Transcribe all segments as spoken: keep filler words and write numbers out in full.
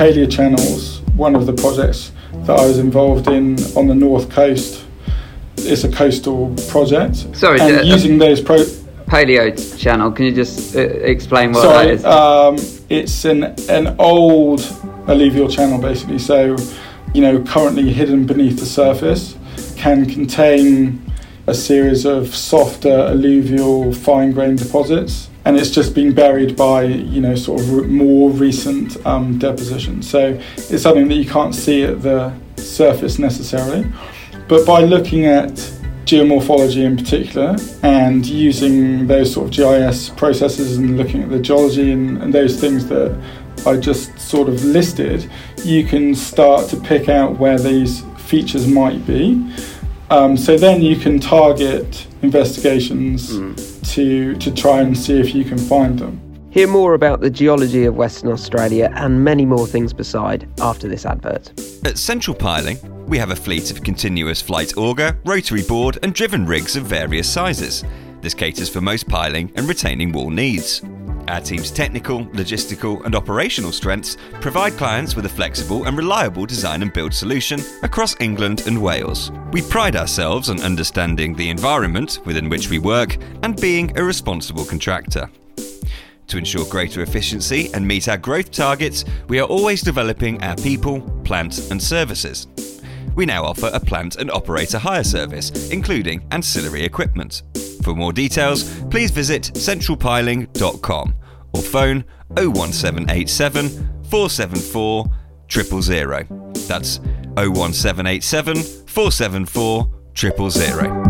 paleochannels, one of the projects that I was involved in on the north coast. It's a coastal project. Sorry, and uh, using those pro- paleo channel. Can you just uh, explain what Sorry, that is? Um, it's an an old alluvial channel, basically. So, you know, currently hidden beneath the surface, can contain a series of softer alluvial fine-grained deposits, and it's just been buried by, you know, sort of re- more recent um, deposition. So it's something that you can't see at the surface necessarily, but by looking at geomorphology in particular and using those sort of G I S processes and looking at the geology and, and those things that I just sort of listed, you can start to pick out where these features might be. Um, so then you can target investigations mm. to to try and see if you can find them. Hear more about the geology of Western Australia and many more things beside after this advert. At Central Piling, we have a fleet of continuous flight auger, rotary board and driven rigs of various sizes. This caters for most piling and retaining wall needs. Our team's technical, logistical and operational strengths provide clients with a flexible and reliable design and build solution across England and Wales. We pride ourselves on understanding the environment within which we work and being a responsible contractor. To ensure greater efficiency and meet our growth targets, we are always developing our people, plant and services. We now offer a plant and operator hire service, including ancillary equipment. For more details, please visit central piling dot com or phone oh one seven eight seven, four seven four, zero zero zero. That's oh one seven eight seven, four seven four, zero zero zero.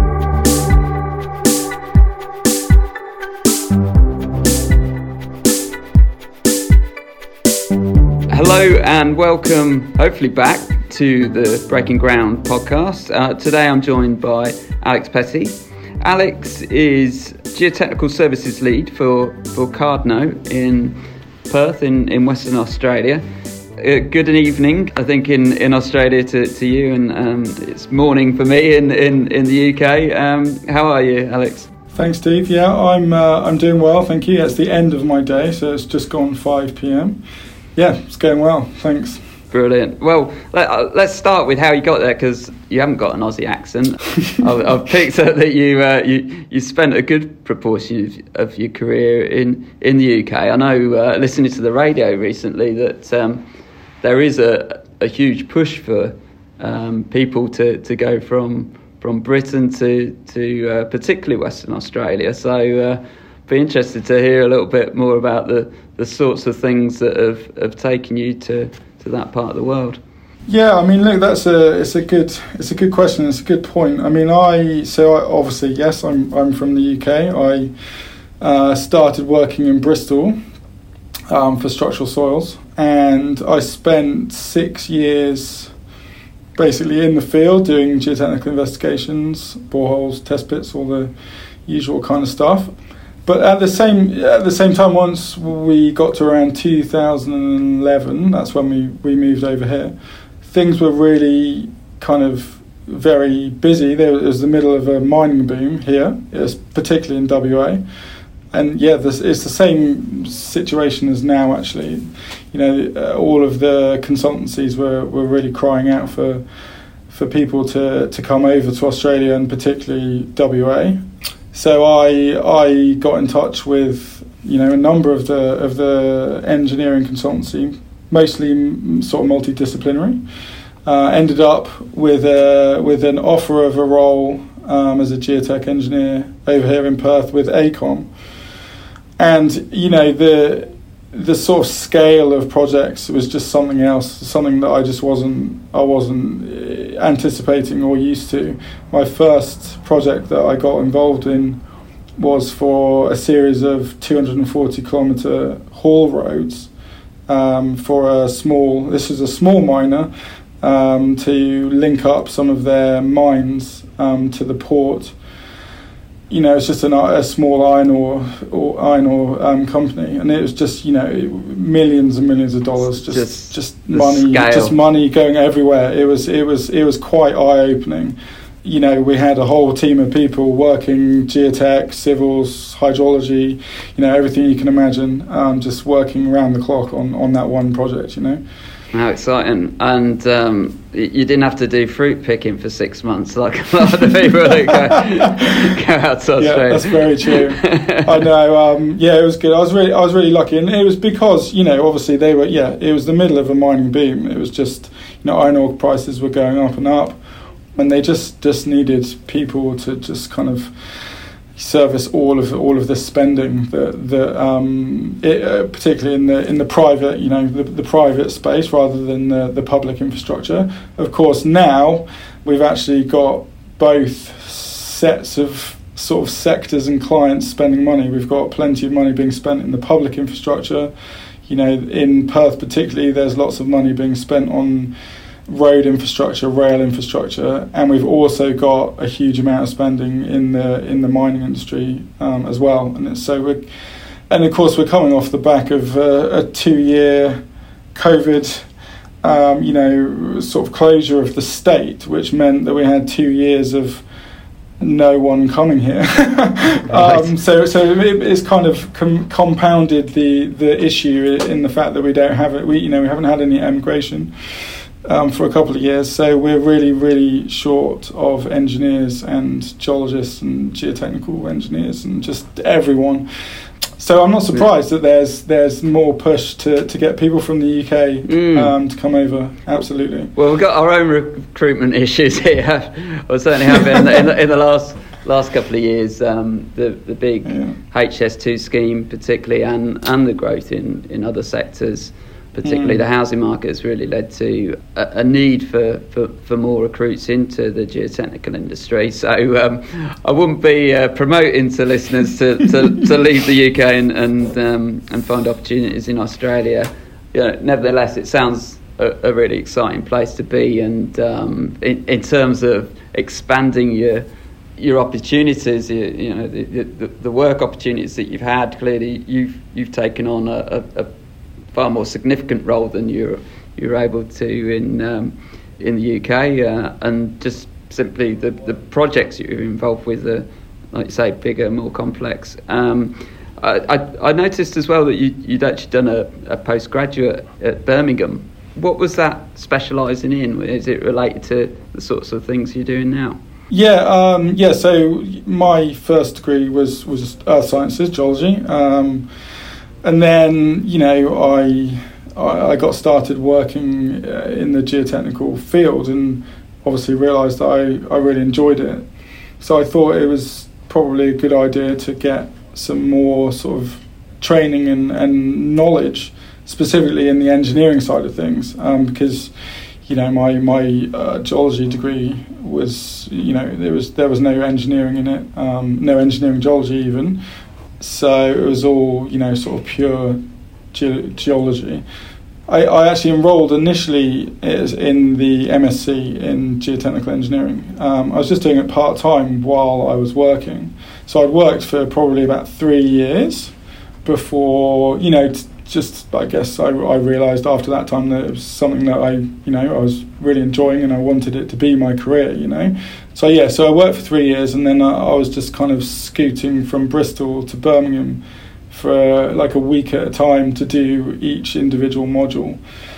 Hello and welcome, hopefully back, to the Breaking Ground podcast. Uh, today I'm joined by Alex Petty. Alex is Geotechnical Services Lead for, for Cardno in Perth in, in Western Australia. Uh, good evening, I think, in, in Australia to, to you, and um, it's morning for me in, in, in the U K. Um, how are you, Alex? Thanks, Steve. Yeah, I'm uh, I'm doing well, thank you. It's the end of my day, so it's just gone five p.m. Yeah, it's going well, thanks. Brilliant. Well, let, uh, let's start with how you got there, because you haven't got an Aussie accent. I've, I've picked up that you uh, you you spent a good proportion of, of your career in, in the U K. I know, uh, listening to the radio recently, that um, there is a, a huge push for um, people to, to go from from Britain to to uh, particularly Western Australia. So, uh, be interested to hear a little bit more about the, the sorts of things that have, have taken you to. to that part of the world. Yeah, I mean, look, that's a it's a good it's a good question. It's a good point. I mean, I so I, obviously yes, I'm I'm from the U K. I uh, started working in Bristol um, for structural soils, and I spent six years basically in the field doing geotechnical investigations, boreholes, test pits, all the usual kind of stuff. But at the same at the same time, once we got to around two thousand eleven, that's when we, we moved over here, things were really kind of very busy. There was the middle of a mining boom here, it was particularly in W A. And yeah, this, it's the same situation as now, actually. You know, uh, all of the consultancies were, were really crying out for for people to, to come over to Australia, and particularly W A. So I I got in touch with, you know, a number of the of the engineering consultancy, mostly sort of multidisciplinary. Uh, ended up with a with an offer of a role um, as a geotech engineer over here in Perth with AECOM, and you know the the sort of scale of projects was just something else, something that I just wasn't I wasn't anticipating or used to. My first project that I got involved in was for a series of two hundred forty kilometre haul roads um, for a small, this is a small miner, um, to link up some of their mines um, to the port. You know, it's just an, a small iron ore, or iron ore um, company, and it was just, you know, millions and millions of dollars, just just, just money, scale. just money going everywhere. It was it was it was quite eye opening, you know, we had a whole team of people working geotech, civils, hydrology, you know, everything you can imagine, um, just working around the clock on, on that one project, you know. How exciting. And um, you didn't have to do fruit picking for six months like a lot of the people that go, go out to Australia. Yeah, that's very true. I know. Um, yeah, it was good. I was really, I was really lucky, and it was because, you know, obviously they were. Yeah, it was the middle of a mining boom. It was just, you know, iron ore prices were going up and up, and they just, just needed people to just kind of service all of all of the spending that that um, it, uh, particularly in the in the private, you know, the, the private space rather than the, the public infrastructure. Of course, now we've actually got both sets of sort of sectors and clients spending money. We've got plenty of money being spent in the public infrastructure. You know, in Perth particularly, there's lots of money being spent on road infrastructure, rail infrastructure, and we've also got a huge amount of spending in the in the mining industry um, as well. And it's, so we're, and of course we're coming off the back of uh, a two-year COVID, um, you know, sort of closure of the state, which meant that we had two years of no one coming here. um, so so it, it's kind of com- compounded the the issue in the fact that we don't have it. We you know we haven't had any emigration Um, for a couple of years, so we're really, really short of engineers and geologists and geotechnical engineers and just everyone. So I'm not surprised that there's there's more push to, to get people from the U K mm. um, to come over. Absolutely. Well, we've got our own recruitment issues here. Or certainly have in the, in the, in the last last couple of years. Um, the the big yeah. H S two scheme, particularly, and and the growth in, in other sectors. Particularly mm. the housing market has really led to a, a need for, for, for more recruits into the geotechnical industry. So um, I wouldn't be uh, promoting to listeners to, to, to leave the U K and and, um, and find opportunities in Australia. You know, nevertheless, it sounds a, a really exciting place to be, and um, in, in terms of expanding your your opportunities, you, you know, the, the, the work opportunities that you've had. Clearly, you've you've taken on a, a, a far more significant role than you're you're able to in um, in the U K, uh, and just simply the the projects you're involved with are, like you say, bigger, more complex. Um, I, I I noticed as well that you you'd actually done a, a postgraduate at Birmingham. What was that specialising in? Is it related to the sorts of things you're doing now? Yeah, um, yeah. So my first degree was was earth sciences, geology. Um, And then, you know, I I got started working in the geotechnical field, and obviously realised that I, I really enjoyed it. So I thought it was probably a good idea to get some more sort of training and, and knowledge, specifically in the engineering side of things, um, because, you know, my my uh, geology degree was, you know, there was there was no engineering in it, um, no engineering geology even. So it was all, you know, sort of pure ge- geology. I, I actually enrolled initially in the M S C in geotechnical engineering. Um, I was just doing it part-time while I was working. So I'd worked for probably about three years before, you know, t- just, I guess I, I realised after that time that it was something that I, you know, I was really enjoying, and I wanted it to be my career, you know. So yeah, so I worked for three years, and then I, I was just kind of scooting from Bristol to Birmingham for uh, like a week at a time to do each individual module,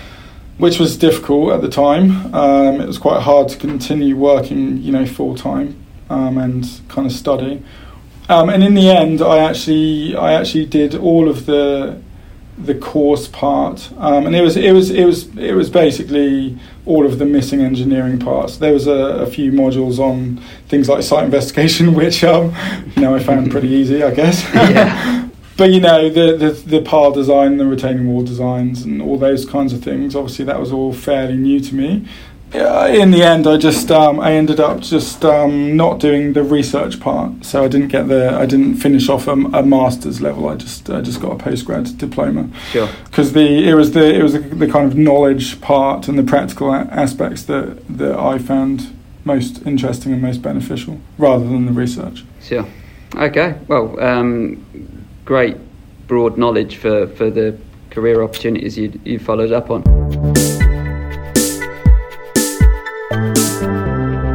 which was difficult at the time. Um, it was quite hard to continue working, you know, full time um, and kind of study. Um, and in the end, I actually, I actually did all of the the course part, um, and it was it was it was it was basically all of the missing engineering parts. There was a, a few modules on things like site investigation, which um, you know I found pretty easy, I guess. Yeah. But you know the, the the pile design, the retaining wall designs, and all those kinds of things. Obviously, that was all fairly new to me. Uh, in the end, I just um, I ended up just um, not doing the research part, so I didn't get the I didn't finish off a, a master's level. I just I just got a postgrad diploma. Sure. Because the it was the it was the, the kind of knowledge part and the practical a- aspects that that I found most interesting and most beneficial, rather than the research. Sure. Okay. Well, um, great broad knowledge for, for the career opportunities you you followed up on.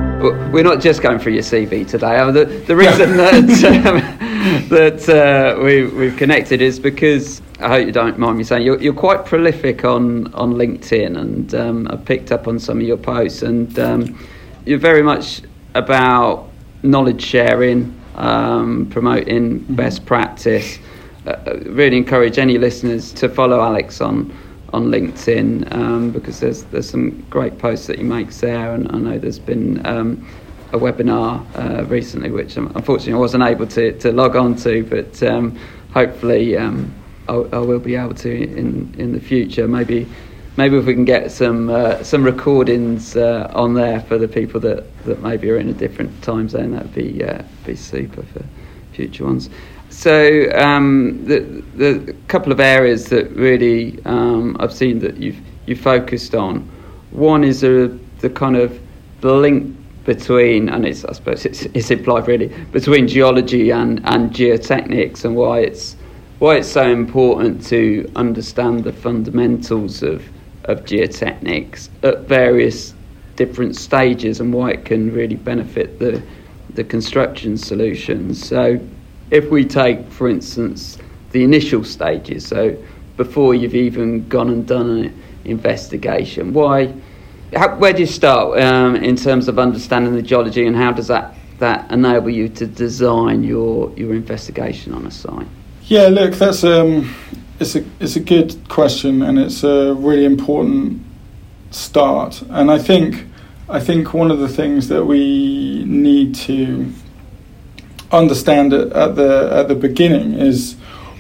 we're not just going through your C V today. Uh, the, the reason that um, that uh, we, we've connected is because, I hope you don't mind me saying, you're, you're quite prolific on, on LinkedIn, and um, I've picked up on some of your posts, and um, you're very much about knowledge sharing, um, promoting mm-hmm. best practice. Uh, really encourage any listeners to follow Alex on on LinkedIn, um, because there's there's some great posts that he makes there, and I know there's been um, a webinar uh, recently which unfortunately I wasn't able to, to log on to, but um, hopefully um, I'll, I will be able to in, in the future. Maybe maybe if we can get some uh, some recordings uh, on there for the people that, that maybe are in a different time zone, that would be uh, be super for future ones. So um, the the couple of areas that really um, I've seen that you've you focused on. One is a, the kind of the link between, and it's I suppose it's, it's implied really, between geology and, and geotechnics, and why it's why it's so important to understand the fundamentals of of geotechnics at various different stages, and why it can really benefit the the construction solutions. So if we take, for instance, the initial stages, so before you've even gone and done an investigation, why, how, where do you start um, in terms of understanding the geology, and how does that, that enable you to design your, your investigation on a site? Yeah, look, that's um, it's a it's a good question, and it's a really important start. And I think I think one of the things that we need to understand it at the at the beginning is,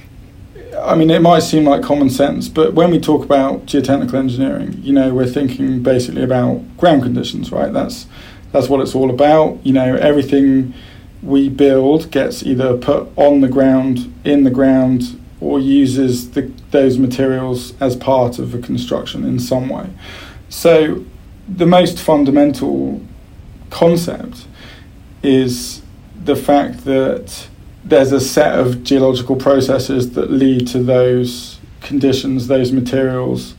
I mean, it might seem like common sense, but when we talk about geotechnical engineering, you know, we're thinking basically about ground conditions, right? That's that's what it's all about. You know, everything we build gets either put on the ground, in the ground, or uses the, those materials as part of a construction in some way. So the most fundamental concept is the fact that there's a set of geological processes that lead to those conditions, those materials,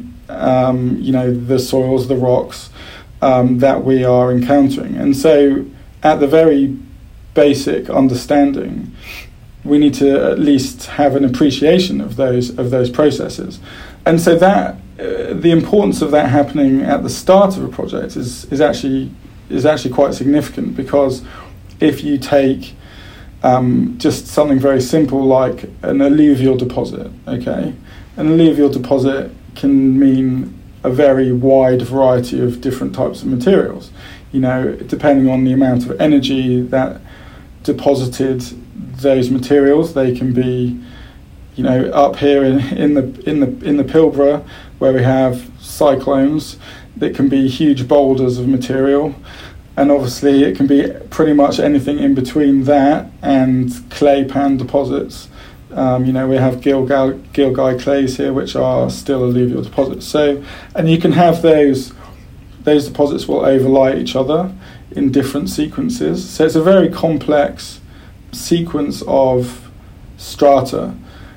um, you know, the soils, the rocks um, that we are encountering. And so at the very basic understanding, we need to at least have an appreciation of those of those processes. And so that uh, the importance of that happening at the start of a project is is actually is actually quite significant, because if you take um, just something very simple like an alluvial deposit, okay, an alluvial deposit can mean a very wide variety of different types of materials. You know, depending on the amount of energy that deposited those materials, they can be, you know, up here in, in the in the in the Pilbara, where we have cyclones, that can be huge boulders of material. And obviously it can be pretty much anything in between that and clay pan deposits. Um, you know, we have Gilgal, Gilgai clays here, which are still alluvial deposits. So, and you can have those, those deposits will overlay each other in different sequences. So it's a very complex sequence of strata.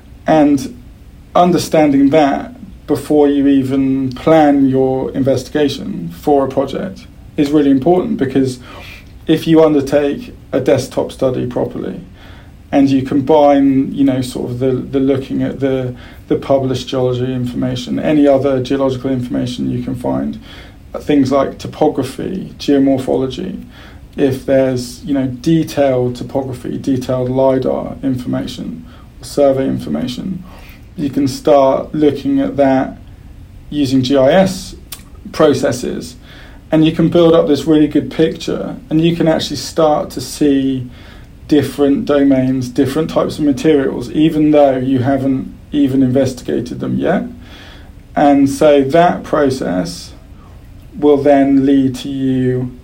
And understanding that before you even plan your investigation for a project is really important, because if you undertake a desktop study properly and you combine, you know, sort of the, the looking at the the published geology information, any other geological information you can find, things like topography, geomorphology, if there's, you know, detailed topography, detailed LiDAR information, survey information, you can start looking at that using G I S processes. And you can build up this really good picture, and you can actually start to see different domains, different types of materials, even though you haven't even investigated them yet. And so that process will then lead to you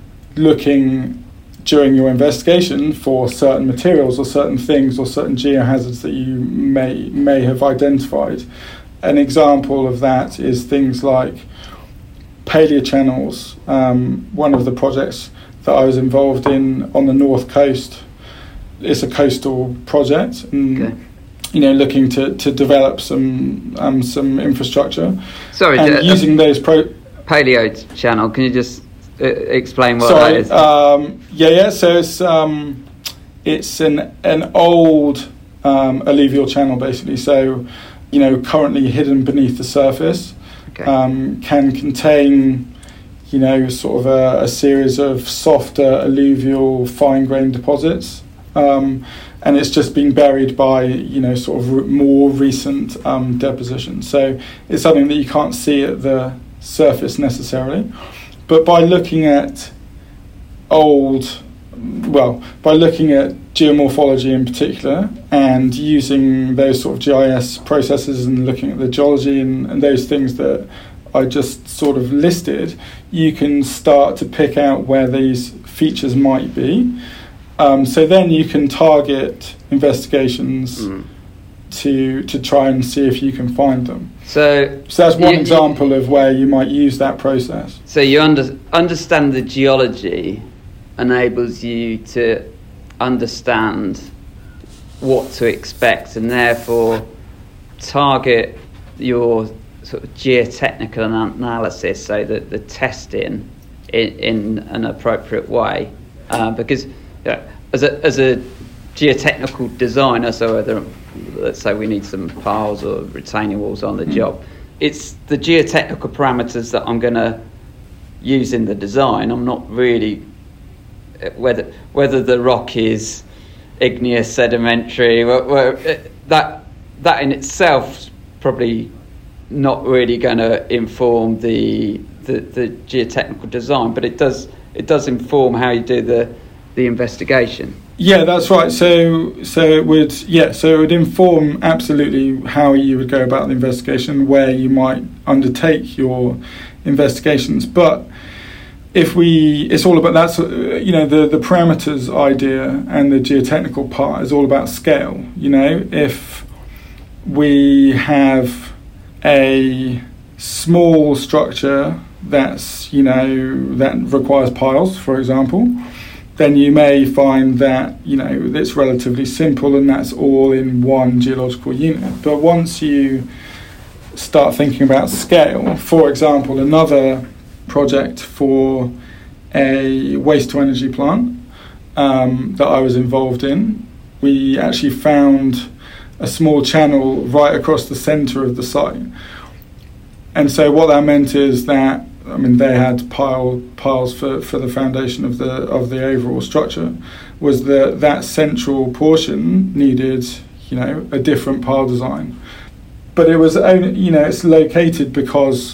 looking during your investigation for certain materials or certain things or certain geohazards that you may may have identified. An example of that is things like paleochannels. Um, one of the projects that I was involved in on the north coast, it's a coastal project, and okay. you know, looking to, to develop some um, some infrastructure. Sorry, and uh, using those pro paleo channel. Can you just uh, explain what Sorry, that is. Um, yeah, yeah. So it's um, it's an an old um, alluvial channel, basically. So, you know, currently hidden beneath the surface, Okay. um, can contain, you know, sort of a, a series of softer alluvial fine-grained deposits, um, and it's just been buried by, you know, sort of re- more recent um, deposition. So it's something that you can't see at the surface necessarily, but by looking at old, well, by looking at geomorphology in particular and using those sort of G I S processes and looking at the geology and, and those things that I just sort of listed, you can start to pick out where these features might be. Um, so then you can target investigations mm. to to try and see if you can find them. So, so that's one you, example of where you might use that process. So you under, understand the geology enables you to understand what to expect and therefore target your sort of geotechnical analysis, so that the testing in, in an appropriate way, uh, because you know, as a as a geotechnical designer, so whether let's say we need some piles or retaining walls on the mm. job, it's the geotechnical parameters that I'm going to use in the design. I'm not really whether whether the rock is igneous, sedimentary, where, where, that that in itself probably not really going to inform the, the the geotechnical design, but it does it does inform how you do the the investigation. Yeah, that's right. So so it would yeah so it would inform absolutely how you would go about the investigation, where you might undertake your investigations. But if we, it's all about that, you know, the, the parameters idea and the geotechnical part is all about scale. You know, if we have a small structure that's, you know, that requires piles, for example, then you may find that, you know, it's relatively simple and that's all in one geological unit. But once you start thinking about scale, for example, another project for a waste to energy plant um, that I was involved in, we actually found a small channel right across the centre of the site. And so what that meant is that, I mean, they had pile, piles for, for the foundation of the of the overall structure, was that that central portion needed, you know, a different pile design. But it was only, you know, it's located because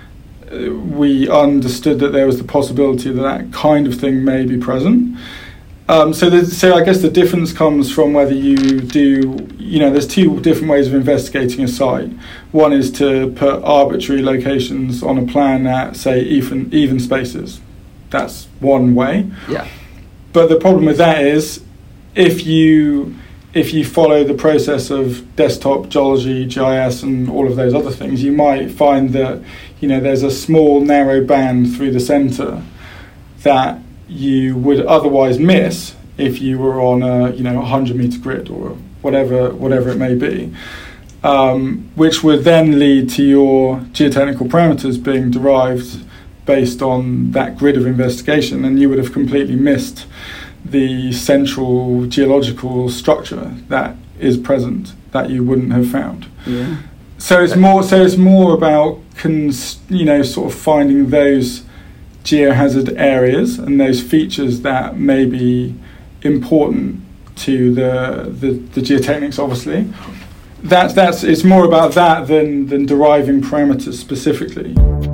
we understood that there was the possibility that that kind of thing may be present. Um, so, the, so I guess the difference comes from whether you do, you know, there's two different ways of investigating a site. One is to put arbitrary locations on a plan at, say, even even spaces. That's one way. Yeah. But the problem with that is, if you if you follow the process of desktop geology, G I S, and all of those other things, you might find that, you know, there's a small narrow band through the centre that you would otherwise miss if you were on a, you know, one hundred metre grid or whatever whatever it may be, um, which would then lead to your geotechnical parameters being derived based on that grid of investigation, and you would have completely missed the central geological structure that is present that you wouldn't have found. Yeah. So it's more so it's more about cons, you know, sort of finding those geohazard areas and those features that may be important to the the, the geotechnics, obviously. That's that's it's more about that than than deriving parameters specifically.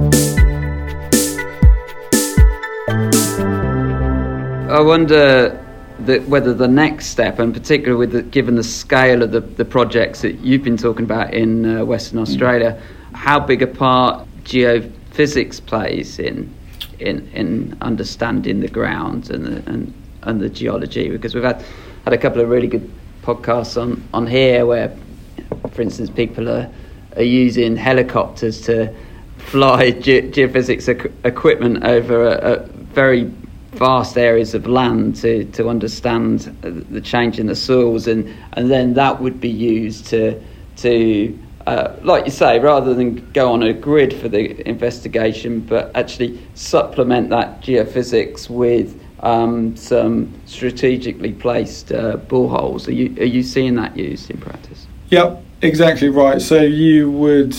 I wonder that whether the next step, and particularly with the, given the scale of the, the projects that you've been talking about in uh, Western Australia, how big a part geophysics plays in in in understanding the ground and the, and and the geology, because we've had had a couple of really good podcasts on on here where, for instance, people are are using helicopters to fly ge- geophysics equ- equipment over a, a very vast areas of land to to understand the change in the soils, and and then that would be used to to uh, like you say, rather than go on a grid for the investigation, but actually supplement that geophysics with um, some strategically placed uh, boreholes. Are you, are you seeing that used in practice? Yep, exactly right. So you would,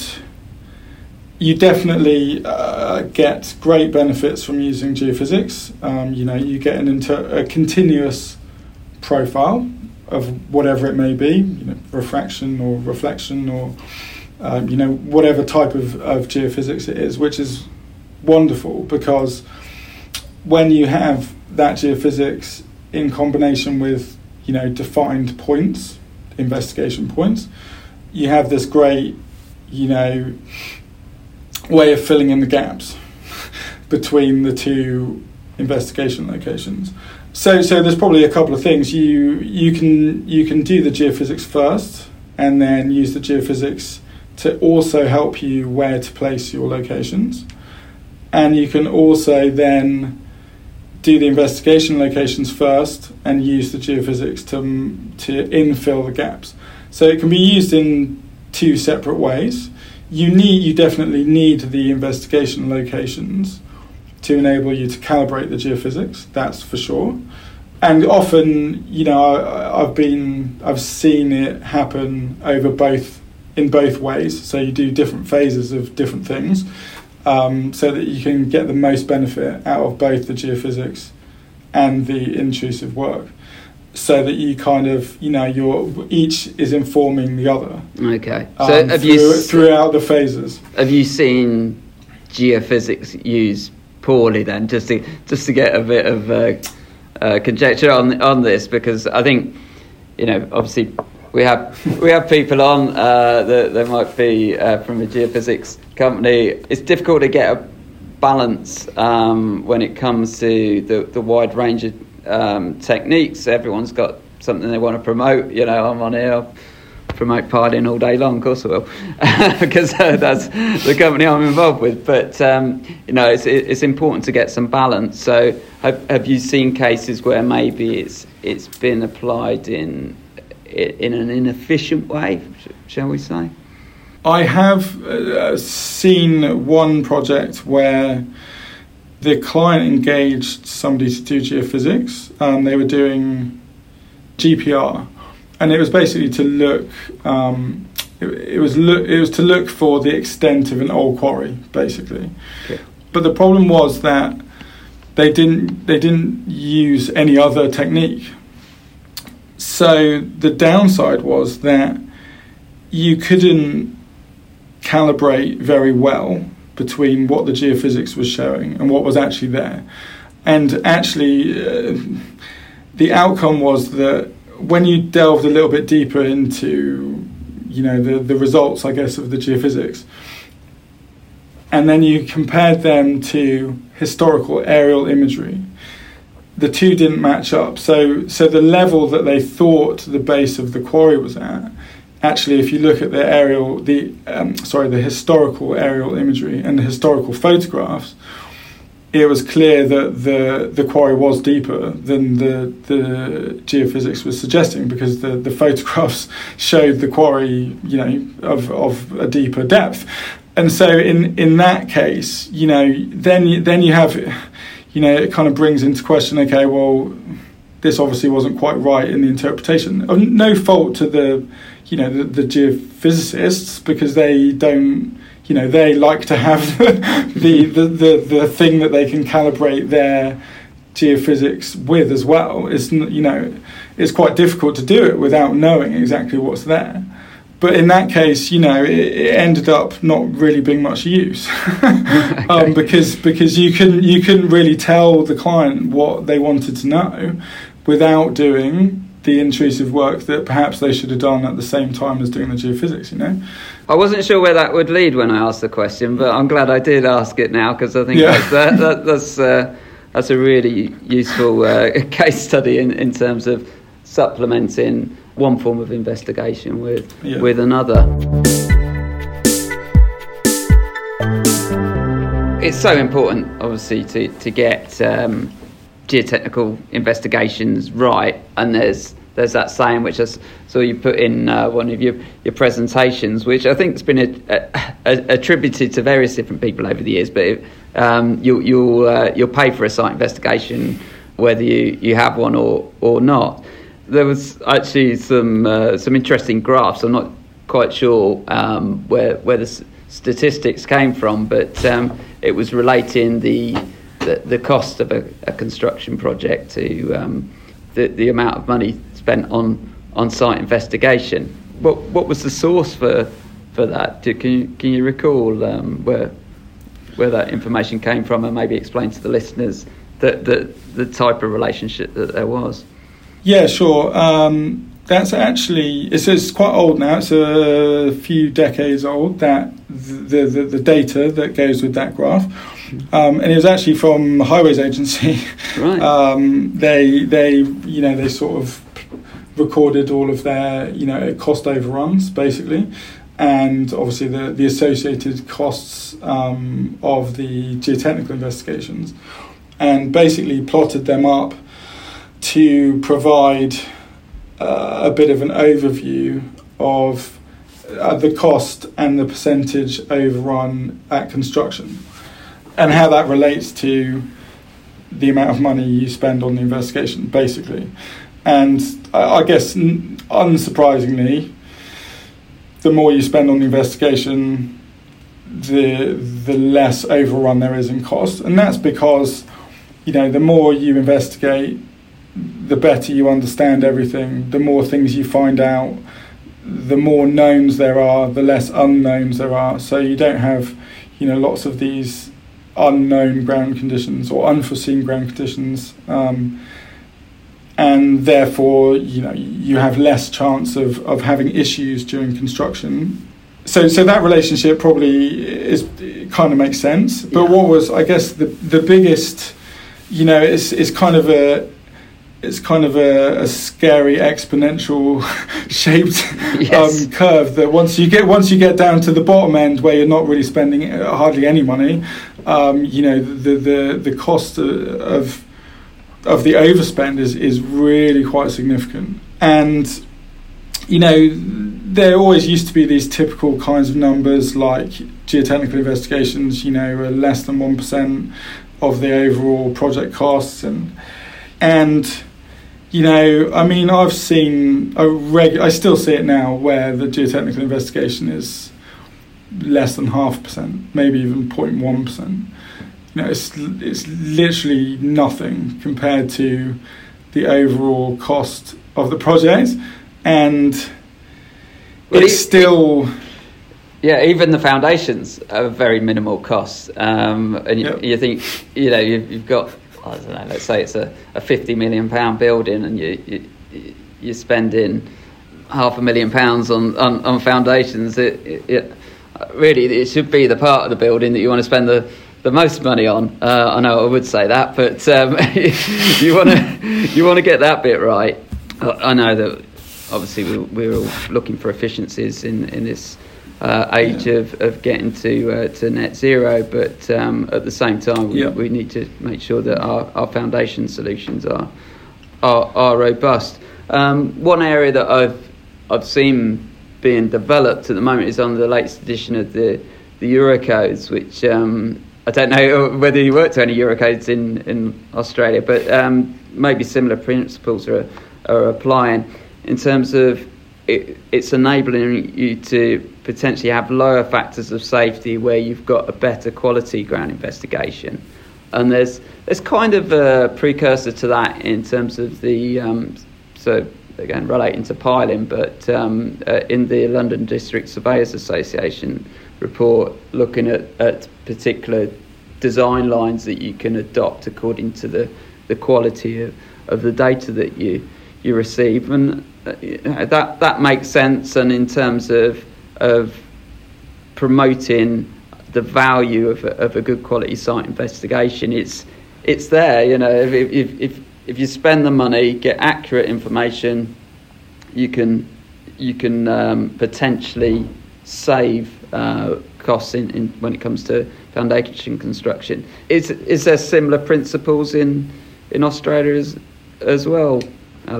you definitely uh, get great benefits from using geophysics. Um, you know, you get an inter- a continuous profile of whatever it may be, you know, refraction or reflection or, uh, you know, whatever type of, of geophysics it is, which is wonderful because when you have that geophysics in combination with, you know, defined points, investigation points, you have this great, you know, way of filling in the gaps between the two investigation locations. So, so there's probably a couple of things. You you can you can do the geophysics first, and then use the geophysics to also help you where to place your locations, and you can also then do the investigation locations first and use the geophysics to to infill the gaps. So it can be used in two separate ways. You need you definitely need the investigation locations to enable you to calibrate the geophysics, that's for sure. And often, you know, I, I've been, I've seen it happen over both, in both ways. So you do different phases of different things, um, so that you can get the most benefit out of both the geophysics and the intrusive work. So that you kind of, you know, you're each is informing the other. Okay. So um, have through, you throughout the phases? Have you seen geophysics used poorly then, just to just to get a bit of uh, uh, conjecture on on this? Because I think, you know, obviously we have we have people on uh, that there might be uh, from a geophysics company. It's difficult to get a balance um, when it comes to the, the wide range of um, techniques. Everyone's got something they want to promote. You know, I'm on here. I'll promote piling all day long, of course I will, because uh, that's the company I'm involved with. But um, you know, it's it's important to get some balance. So, have have you seen cases where maybe it's it's been applied in in an inefficient way, shall we say? I have uh, seen one project where the client engaged somebody to do geophysics. Um, they were doing G P R. And it was basically to look. Um, it, it was look. It was to look for the extent of an old quarry, basically. Okay. But the problem was that they didn't. They didn't use any other technique. So the downside was that you couldn't calibrate very well between what the geophysics was showing and what was actually there. And actually, uh, the outcome was that, when you delved a little bit deeper into, you know, the, the results, I guess, of the geophysics, and then you compared them to historical aerial imagery, the two didn't match up. So, so the level that they thought the base of the quarry was at, actually, if you look at the aerial, the um, sorry, the historical aerial imagery and the historical photographs, it was clear that the the quarry was deeper than the the geophysics was suggesting, because the, the photographs showed the quarry, you know, of of a deeper depth. And so in in that case, you know, then you, then you have, you know, it kind of brings into question, okay, well, this obviously wasn't quite right in the interpretation. No fault to the, you know, the, the geophysicists, because they don't, you know, they like to have the, the, the, the thing that they can calibrate their geophysics with as well. It's, you know, it's quite difficult to do it without knowing exactly what's there. But in that case, you know, it, it ended up not really being much use, okay. um, because because you couldn't you couldn't really tell the client what they wanted to know without doing the intrusive work that perhaps they should have done at the same time as doing the geophysics, you know. I wasn't sure where that would lead when I asked the question, but I'm glad I did ask it now, because I think yeah. that's, that, that, that's, uh, that's a really useful uh, case study in, in terms of supplementing one form of investigation with yeah. with another. It's so important, obviously, to, to get um, geotechnical investigations right, and there's there's that saying which I saw you put in uh, one of your, your presentations, which I think has been a, a, a, attributed to various different people over the years. But it, um, you, you'll uh, you'll pay for a site investigation whether you, you have one or or not. There was actually some uh, some interesting graphs. I'm not quite sure um, where where the s- statistics came from, but um, it was relating the the, the cost of a, a construction project to um, the the amount of money spent on on site investigation. What what was the source for for that? Do, can you can you recall um, where where that information came from, and maybe explain to the listeners the the, the type of relationship that there was? Yeah, sure. Um, that's actually, it's, it's quite old now. It's a few decades old, that the, the, the data that goes with that graph. Um, and it was actually from the Highways Agency. Right. um, they, they, you know, they sort of recorded all of their, you know, cost overruns, basically. And obviously the, the associated costs um, of the geotechnical investigations. And basically plotted them up to provide uh, a bit of an overview of uh, the cost and the percentage overrun at construction, and how that relates to the amount of money you spend on the investigation, basically. And I, I guess, n- unsurprisingly, the more you spend on the investigation, the the less overrun there is in cost. And that's because, you know, the more you investigate, the better you understand everything, the more things you find out, the more knowns there are, the less unknowns there are. So you don't have, you know, lots of these unknown ground conditions or unforeseen ground conditions, um, and therefore, you know, you have less chance of, of having issues during construction. So, so that relationship probably is kind of makes sense. But yeah. What was, I guess, the the biggest, you know, it's it's kind of a It's kind of a, a scary exponential shaped yes. um, curve that once you get once you get down to the bottom end where you're not really spending hardly any money, um, you know, the the the cost of of the overspend is is really quite significant. And you know, there always used to be these typical kinds of numbers like geotechnical investigations, you know, are less than one percent of the overall project costs, and and you know, I mean, I've seen a reg. I still see it now where the geotechnical investigation is less than half percent, maybe even zero point one percent. You know, it's it's literally nothing compared to the overall cost of the project, and well, it's it, still. Yeah, even the foundations are very minimal costs, um, and you, yep. you think, you know, you've, you've got. I don't know, let's say it's a, a fifty million pound building, and you, you, you're spending half a million pounds on, on, on foundations. It, it, it really, it should be the part of the building that you want to spend the, the most money on. Uh, I know I would say that, but um, you want to you want to get that bit right. I know that obviously we're, we're all looking for efficiencies in, in this Uh, age yeah. of, of getting to uh, to net zero, but um, at the same time we, yeah. we need to make sure that our, our foundation solutions are are, are robust. Um, one area that I've I've seen being developed at the moment is on the latest edition of the the Eurocodes, which um, I don't know whether you worked on any Eurocodes in, in Australia, but um, maybe similar principles are are applying in terms of it, it's enabling you to potentially have lower factors of safety where you've got a better quality ground investigation. And there's there's kind of a precursor to that in terms of the, um, so again, relating to piling, but um, uh, in the London District Surveyors Association report, looking at, at particular design lines that you can adopt according to the, the quality of, of the data that you, you receive. And uh, that, that makes sense, and in terms of of promoting the value of a, of a good quality site investigation, it's it's there. You know, if if if if you spend the money, get accurate information, you can you can um, potentially save uh, costs in, in when it comes to foundation construction. Is is there similar principles in in Australia as as well, Alex?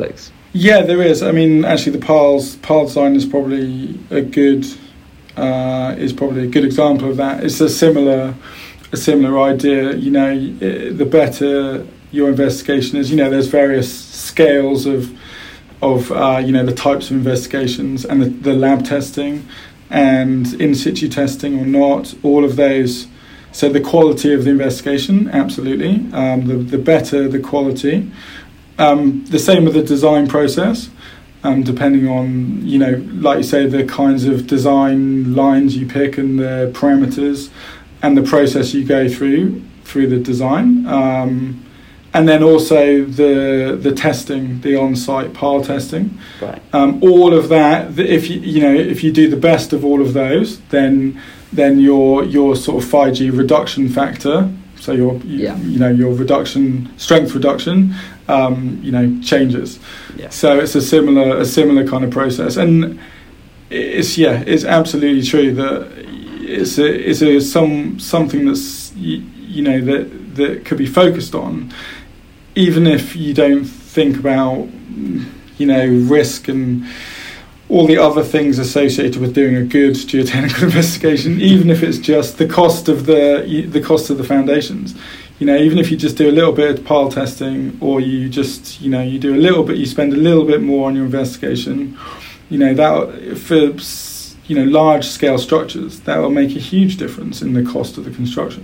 Yeah, there is. I mean, actually, the piles pile design is probably a good uh, is probably a good example of that. It's a similar a similar idea. You know, the better your investigation is. You know, there's various scales of of uh, you know the types of investigations and the, the lab testing and in situ testing or not. All of those. So the quality of the investigation, absolutely. Um, the the better the quality. Um, the same with the design process, um, depending on, you know, like you say, the kinds of design lines you pick and the parameters and the process you go through through the design. Um, and then also the the testing, the on-site pile testing. Right. Um, all of that, if you you know, if you do the best of all of those, then then your your sort of five G reduction factor, so your you, yeah. you know your reduction strength reduction, um, you know changes. Yeah. So it's a similar a similar kind of process, and it's yeah it's absolutely true that it's a it's a some something that's you, you know that that could be focused on, even if you don't think about you know risk and all the other things associated with doing a good geotechnical investigation, even if it's just the cost of the the cost of the foundations. You know, even if you just do a little bit of pile testing, or you just, you know, you do a little bit, you spend a little bit more on your investigation, you know, that for, you know, large scale structures, that will make a huge difference in the cost of the construction.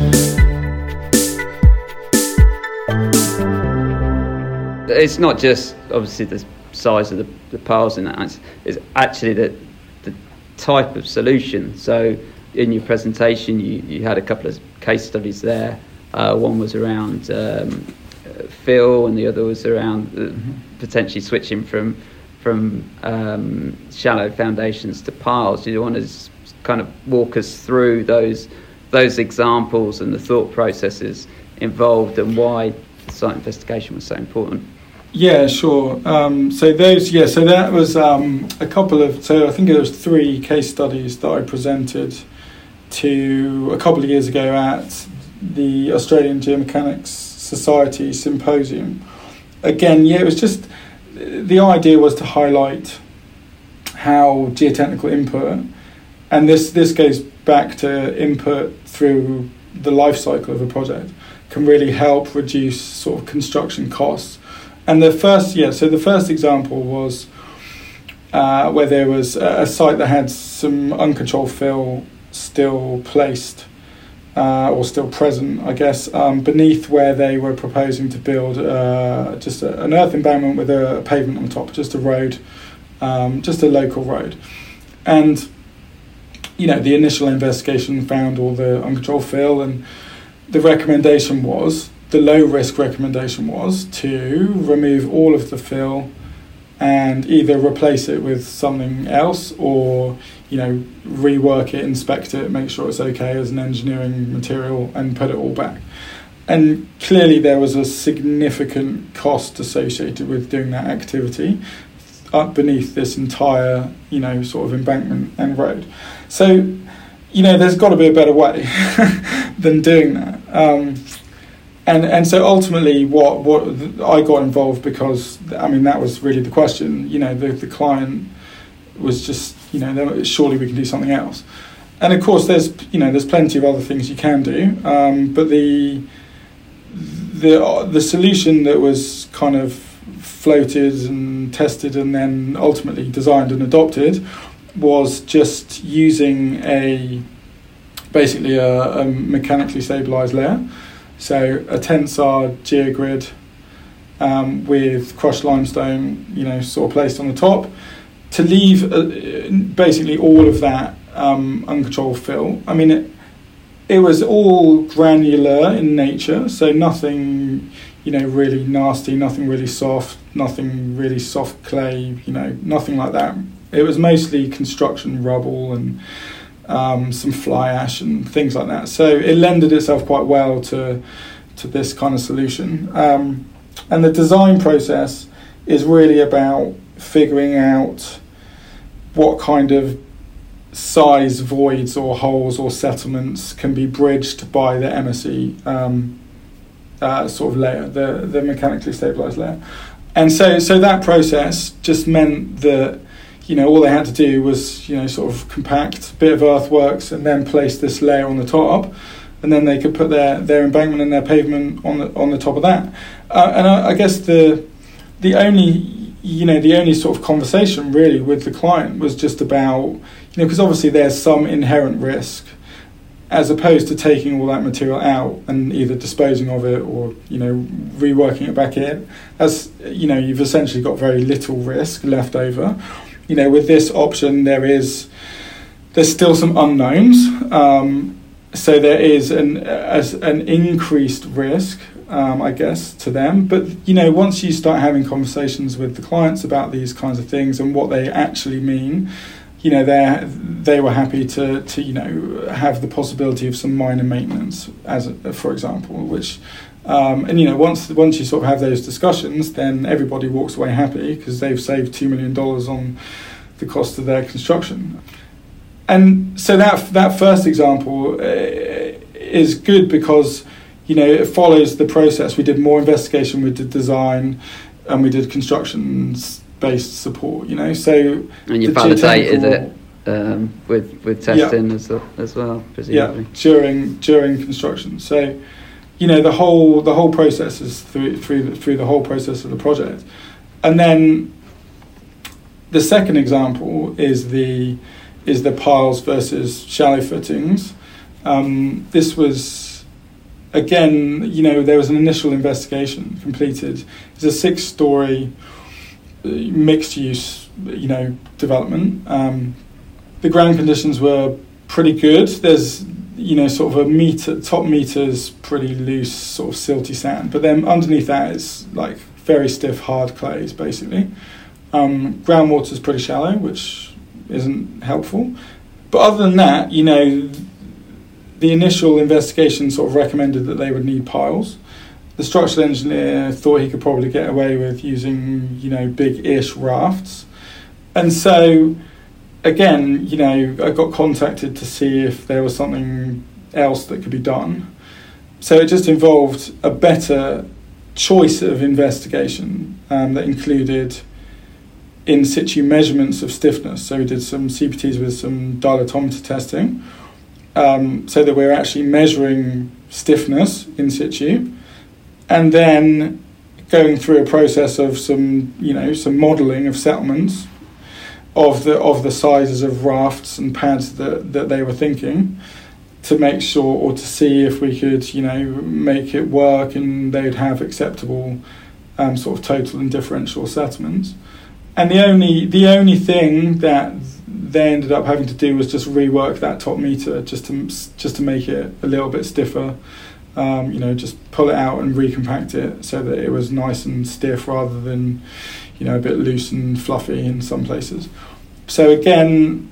It's not just, obviously, the size of the, the piles in that, it's, it's actually the, the type of solution. So in your presentation, you, you had a couple of case studies there. Uh, one was around um, fill, and the other was around uh, potentially switching from from um, shallow foundations to piles. Do you want to just kind of walk us through those those examples and the thought processes involved, and why the site investigation was so important? Yeah, sure. Um, so those, yeah, so that was um, a couple of, so I think it was three case studies that I presented to a couple of years ago at the Australian Geomechanics Society Symposium. Again, yeah, it was just, the idea was to highlight how geotechnical input, and this, this goes back to input through the life cycle of a project, can really help reduce sort of construction costs. And the first, yeah, so the first example was uh, where there was a, a site that had some uncontrolled fill still placed, uh, or still present, I guess, um, beneath where they were proposing to build uh, just a, an earth embankment with a, a pavement on top, just a road, um, just a local road. And, you know, the initial investigation found all the uncontrolled fill, and the recommendation was, the low risk recommendation was to remove all of the fill and either replace it with something else, or, you know, rework it, inspect it, make sure it's okay as an engineering material, and put it all back. And clearly there was a significant cost associated with doing that activity up beneath this entire, you know, sort of embankment and road. So, you know, there's got to be a better way than doing that. Um, And and so ultimately, what what I got involved because, I mean, that was really the question. You know, the the client was just, you know, surely we can do something else. And of course, there's you know there's plenty of other things you can do. Um, but the the the solution that was kind of floated and tested and then ultimately designed and adopted was just using a basically a, a mechanically stabilized layer. So a tensar geogrid um, with crushed limestone, you know, sort of placed on the top, to leave uh, basically all of that um, uncontrolled fill. I mean, it, it was all granular in nature, so nothing, you know, really nasty, nothing really soft, nothing really soft clay, you know, nothing like that. It was mostly construction rubble and Um, some fly ash and things like that. So it lended itself quite well to to this kind of solution. Um, and the design process is really about figuring out what kind of size voids or holes or settlements can be bridged by the M S E um, uh, sort of layer, the, the mechanically stabilized layer. And so, so that process just meant that, you know, all they had to do was, you know, sort of compact a bit of earthworks and then place this layer on the top, and then they could put their, their embankment and their pavement on the on the top of that. Uh, and I, I guess the the only, you know, the only sort of conversation really with the client was just about, you know, because obviously there's some inherent risk, as opposed to taking all that material out and either disposing of it or, you know, reworking it back in. As, you know, you've essentially got very little risk left over. You know, with this option, there is, there's still some unknowns. Um, so there is an as an increased risk, um, I guess, to them. But, you know, once you start having conversations with the clients about these kinds of things and what they actually mean, you know, they they were happy to, to, you know, have the possibility of some minor maintenance, as a, for example, which, um, and, you know, once once you sort of have those discussions, then everybody walks away happy because they've saved two million dollars on the cost of their construction. And so that that first example uh, is good because, you know, it follows the process. We did more investigation, we did design, and we did construction based support, you know, so and you validated it um, with with testing yeah. as, as well, presumably. Yeah, during during construction. So, you know, the whole the whole process is through through the, through the whole process of the project. And then the second example is the is the piles versus shallow footings. Um, this was, again, you know, there was an initial investigation completed. It's a six-story mixed use, you know, development. Um, the ground conditions were pretty good. There's, you know, sort of a meter, top meter's pretty loose, sort of silty sand, but then underneath that is like very stiff, hard clays, basically. Um, groundwater's pretty shallow, which isn't helpful. But other than that, you know, the initial investigation sort of recommended that they would need piles. The structural engineer thought he could probably get away with using, you know, big-ish rafts. And so, again, you know, I got contacted to see if there was something else that could be done. So it just involved a better choice of investigation um, that included in situ measurements of stiffness. So we did some C P Ts with some dilatometer testing, um, so that we're actually measuring stiffness in situ, and then going through a process of some, you know, some modelling of settlements of the of the sizes of rafts and pads that, that they were thinking, to make sure, or to see if we could, you know, make it work and they'd have acceptable um, sort of total and differential settlements. And the only the only thing that they ended up having to do was just rework that top meter, just to just to make it a little bit stiffer. Um, you know, just pull it out and recompact it so that it was nice and stiff rather than, you know, a bit loose and fluffy in some places. So again,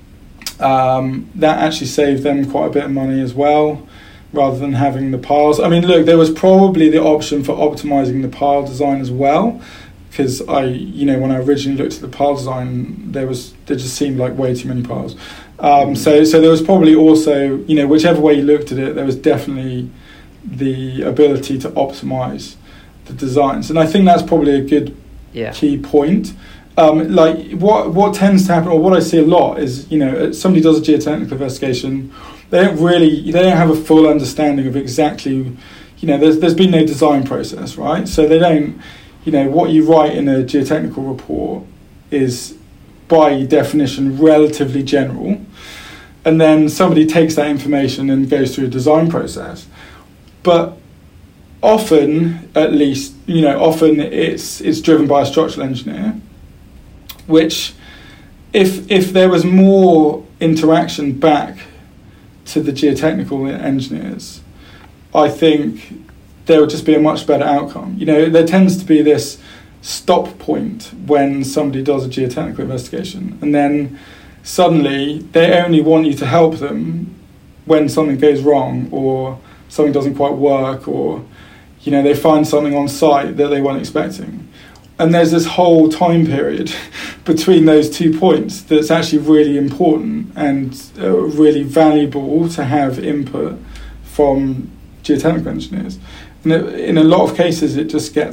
um, that actually saved them quite a bit of money as well, rather than having the piles. I mean, look, there was probably the option for optimizing the pile design as well, because I, you know, when I originally looked at the pile design, there was there just seemed like way too many piles. Um, so so there was probably also, you know, whichever way you looked at it, there was definitely the ability to optimize the designs, and I think that's probably a good yeah. key point. Um, like what what tends to happen, or what I see a lot, is, you know, somebody does a geotechnical investigation, they don't really they don't have a full understanding of exactly, you know, there's there's been no design process, right? So they don't, you know, what you write in a geotechnical report is by definition relatively general, and then somebody takes that information and goes through a design process. But often, at least, you know, often it's it's driven by a structural engineer, which, if if there was more interaction back to the geotechnical engineers, I think there would just be a much better outcome. You know, there tends to be this stop point when somebody does a geotechnical investigation, and then suddenly they only want you to help them when something goes wrong, or something doesn't quite work, or, you know, they find something on site that they weren't expecting. And there's this whole time period between those two points that's actually really important and uh, really valuable to have input from geotechnical engineers. And it, in a lot of cases, it just gets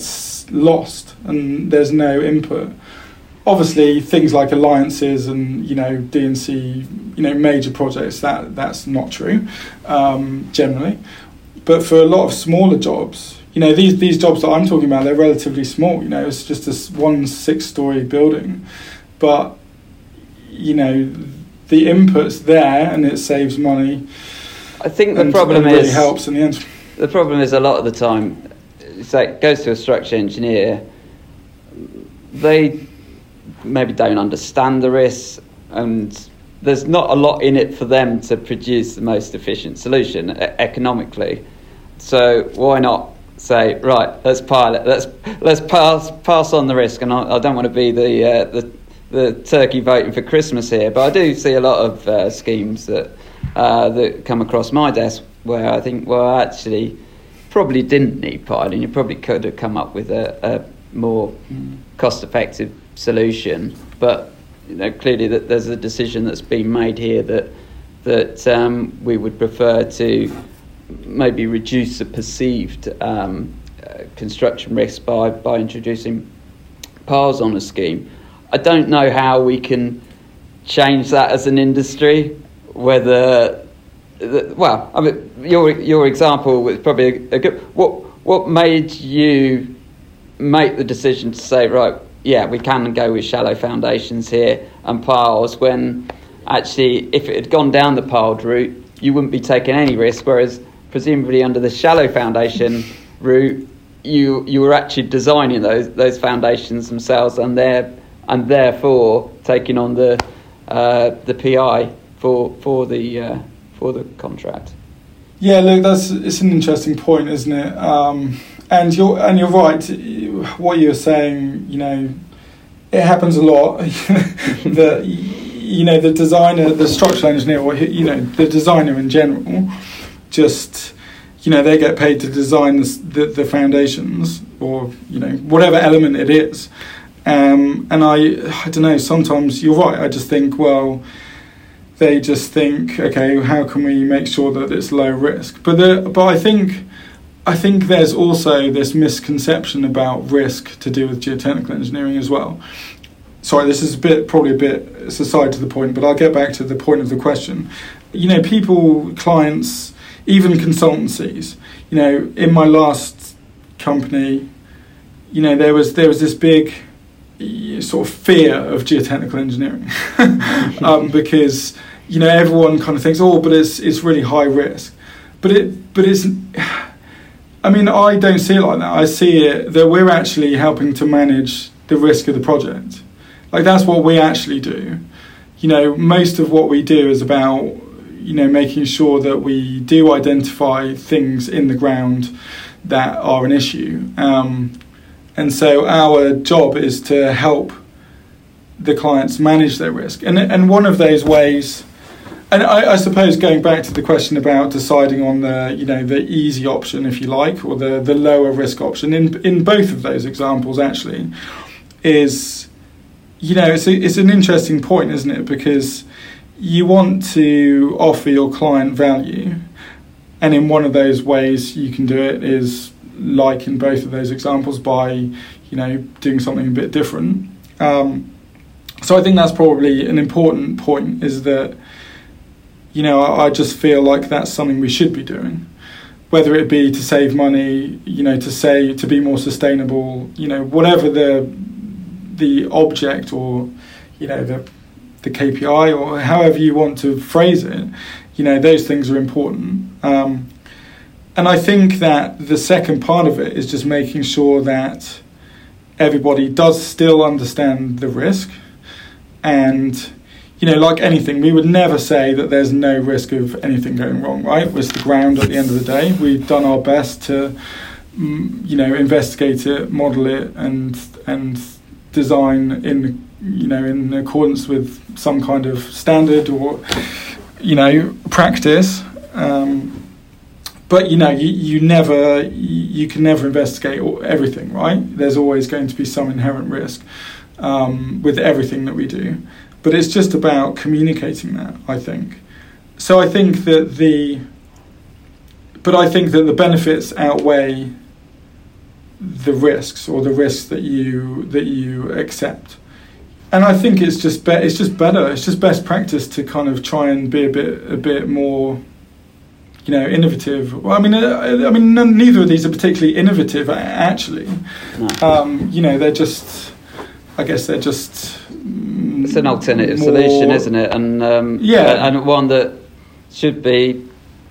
is lost and there's no input. Obviously, things like alliances and, you know, D and C, you know, major projects, that that's not true, um, generally. But for a lot of smaller jobs, you know, these these jobs that I'm talking about, they're relatively small. You know, it's just this one six-story building, but you know, the input's there and it saves money. I think the and, problem and really is helps in the end. The problem is a lot of the time, say it goes to a structural engineer, they maybe don't understand the risks, and there's not a lot in it for them to produce the most efficient solution economically. So why not say, right, let's pilot, let's let's pass pass on the risk. And I, I don't want to be the uh, the the turkey voting for Christmas here, but I do see a lot of uh, schemes that uh, that come across my desk where I think, well, actually, probably didn't need piloting. You probably could have come up with a, a more mm. cost-effective solution, but you know, clearly that there's a decision that's been made here that that um, we would prefer to maybe reduce the perceived um, uh, construction risk by by introducing piles on a scheme. I don't know how we can change that as an industry. Whether, well, I mean, your your example was probably a, a good. What what made you make the decision to say, right, yeah, we can go with shallow foundations here and piles, when actually, if it had gone down the piled route, you wouldn't be taking any risk, whereas presumably under the shallow foundation route, you you were actually designing those those foundations themselves, and there and therefore taking on the uh, the P I for for the uh, for the contract. Yeah, look, that's it's an interesting point, isn't it? Um, and you're and you're right. What you're saying, you know, it happens a lot. that you know, the designer, the structural engineer, or you know, the designer in general, just you know, they get paid to design the the, the foundations, or you know, whatever element it is. Um, and I, I don't know. Sometimes you're right. I just think, well, they just think, okay, how can we make sure that it's low risk? But the, but I think, I think there's also this misconception about risk to do with geotechnical engineering as well. Sorry, this is a bit, probably a bit, it's aside to the point, but I'll get back to the point of the question. You know, people, clients, even consultancies. You know, in my last company, you know, there was there was this big sort of fear of geotechnical engineering um, because you know everyone kind of thinks, oh, but it's it's really high risk, but it but it's I mean, I don't see it like that. I see it that we're actually helping to manage the risk of the project. Like, that's what we actually do. You know, most of what we do is about you know making sure that we do identify things in the ground that are an issue. Um, And so our job is to help the clients manage their risk. And and one of those ways, and I, I suppose going back to the question about deciding on the, you know, the easy option, if you like, or the, the lower risk option, in in both of those examples actually, is, you know, it's a, it's an interesting point, isn't it? Because you want to offer your client value, and in one of those ways you can do it is, like in both of those examples, by you know doing something a bit different. Um, so I think that's probably an important point, is that you know I, I just feel like that's something we should be doing, whether it be to save money, you know, to say to be more sustainable, you know, whatever the the object, or you know the the K P I, or however you want to phrase it. You know, those things are important. Um, And I think that the second part of it is just making sure that everybody does still understand the risk. And, you know, like anything, we would never say that there's no risk of anything going wrong, right? It's the ground at the end of the day. We've done our best to, you know, investigate it, model it, and and design in, you know, in accordance with some kind of standard or, you know, practice. Um, But you know, you, you never, you can never investigate everything, right? There's always going to be some inherent risk um, with everything that we do, but it's just about communicating that, I think. So I think that the, but I think that the benefits outweigh the risks or the risks that you that you accept. And I think it's just be- it's just better. It's just best practice to kind of try and be a bit a bit more, you know, innovative. Well, I mean, uh, I mean, none, neither of these are particularly innovative, actually. No. Um, you know, they're just, I guess they're just. Mm, it's an alternative more, solution, isn't it? And um, yeah, and one that should be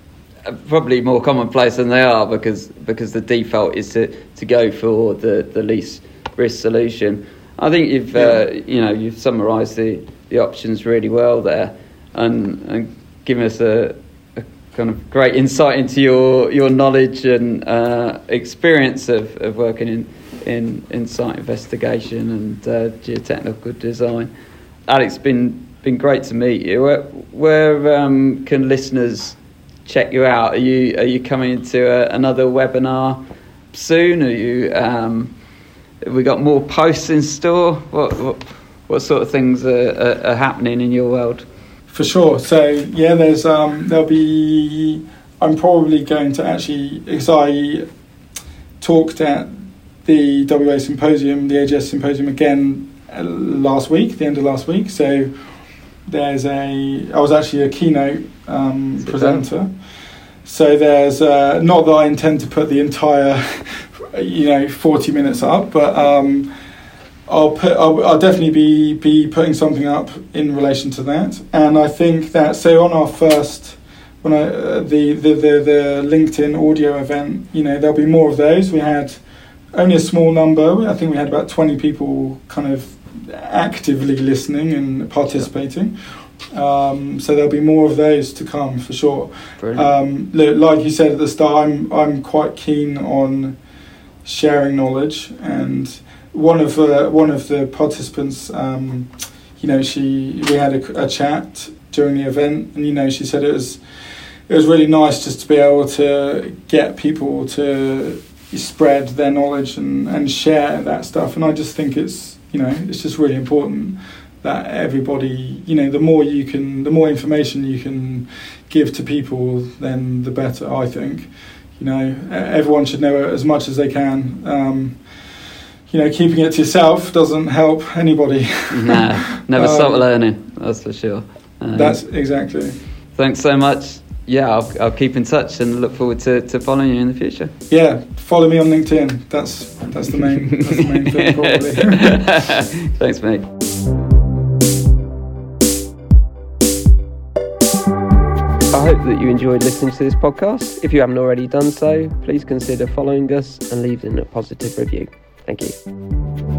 probably more commonplace than they are, because because the default is to, to go for the, the least risk solution. I think you've yeah. uh, you know you've summarised the, the options really well there, and and given us a, a kind of great insight into your your knowledge and uh, experience of, of working in, in in site investigation and uh, geotechnical design. Alex, it's been been great to meet you. Where, where um, can listeners check you out? Are you are you coming into a, another webinar soon? Are you um, have we got more posts in store? What what, what sort of things are, are, are happening in your world? For sure. So yeah, there's um, there'll be. I'm probably going to actually, because I talked at the W A Symposium, the A G S Symposium again uh, last week, the end of last week. So there's a. I was actually a keynote um, presenter. So there's uh, not that I intend to put the entire, you know, forty minutes up, but um, I'll put. I'll, I'll definitely be be putting something up in relation to that. And I think that so on our first, when I uh, the, the the the LinkedIn audio event, you know, there'll be more of those. We had only a small number. I think we had about twenty people kind of actively listening and participating. Um, so there'll be more of those to come for sure. Um, like you said at the start, I'm I'm quite keen on sharing knowledge, and one of uh, one of the participants, um, you know, she we had a, a chat during the event, and you know, she said it was it was really nice just to be able to get people to spread their knowledge and, and share that stuff, and I just think it's you know it's just really important that everybody, you know, the more you can, the more information you can give to people, then the better, I think. You know, everyone should know it as much as they can. Um, you know, keeping it to yourself doesn't help anybody. No, never um, stop learning, that's for sure. Um, that's exactly. Thanks so much. Yeah, I'll, I'll keep in touch and look forward to, to following you in the future. Yeah, follow me on LinkedIn. That's that's the main that's the main thing probably. Thanks, mate. I hope that you enjoyed listening to this podcast. If you haven't already done so, please consider following us and leaving a positive review. Thank you.